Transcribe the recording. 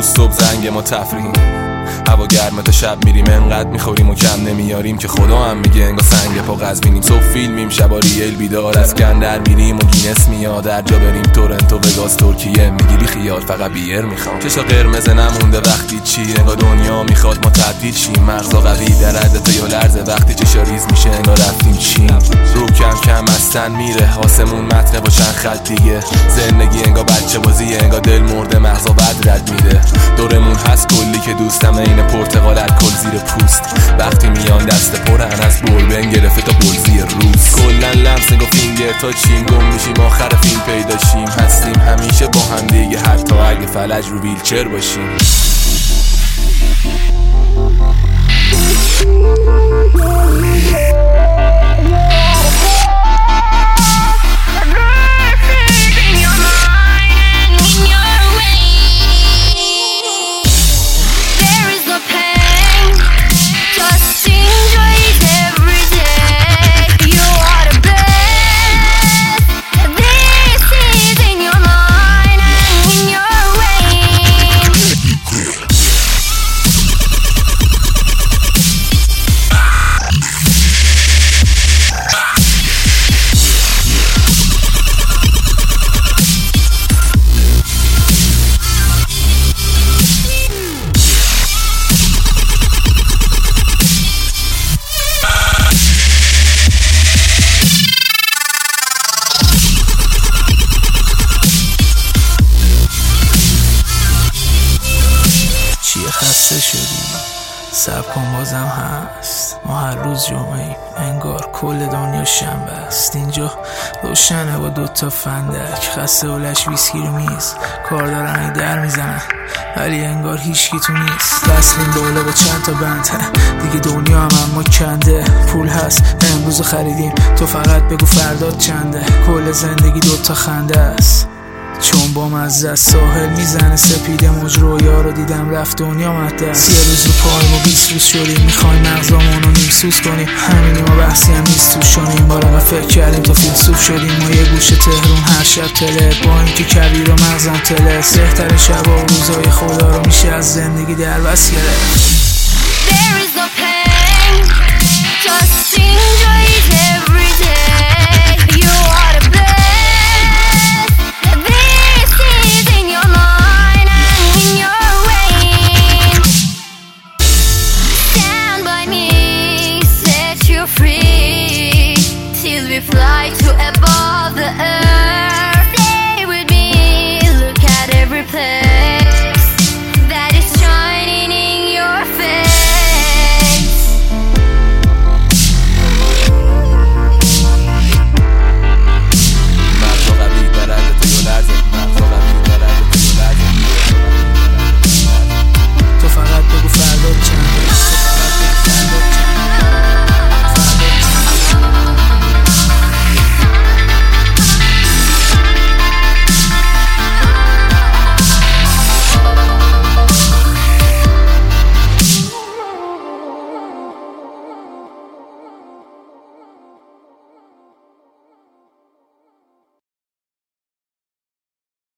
روز صبح زنگ ما تفریحیم، هوا گرمه تا شب میریم، انقدر میخوریم و کم نمیاریم که خدا هم میگه انگار سنگ پا قزوینیم. صبح فیلمیم، شبا ریل بیدار، از کندر میریم و گینس میاد، هر جا بریم تورنتو وگاس ترکیه، میگیری خیال فقط بیر میخوام. چشا قرمز نمونده وقتی چی، انگار دنیا میخواد ما تبدیل شیم، مغزا قوی در حد تا یا لرزه وقتی چشا ریز میشه انگار رفتیم چین. رو کم کم استن میره، آسمون متنه با چند خط دیگه، زندگی انگار بچه بازیه، انگار دل مرده مغزا بد رد میده. دورمون هست کلی که دوستم این پرتقال الکل زیر پوست، وقتی میان دست پرن از بربن گرفته تا بلزی روز. کلن لمس نگاه فینگر تا چیم، گم میشیم آخر فیلم پیدا شیم، هستیم همیشه با هم دیگه حتی اگه فلج رو ویلچر باشیم. خسته شدیم، سب کن بازم هست، ما هر روز جمعه‌ایم، انگار کل دنیا شنبه است. اینجا روشنه با دوتا فندک، خسته و لش ویسکی رو میز، کار دارن این در میزنن ولی انگار هیچکی تو نیست. بسلیم بالا با چند تا بند، دیگه دنیا هم اما کنده، پول هست امروز خریدیم، تو فقط بگو فردات چنده. کل زندگی دوتا خنده است، چون با مزه ساحل میزنه سپیده، مجرویا رو دیدم رفت دنیا مده. 30 روز رو پاییم و 20 روز شدیم، میخوایم مغزامون رو نیمسوز کنیم، همینی ما بحثی هم نیست توش شدیم، بارا فکر کردیم تا فیلسوف شدیم. ما یه گوشه تهرون هر شب تله، با این که کبیر و مغزم تله، بهتر شب و روزای خدا رو میشه از زندگی در بس گرفت. There is no pain, just enjoy it every day. You are the best. This is in your mind and in your veins. Stand by me, set you free till we fly to above the earth.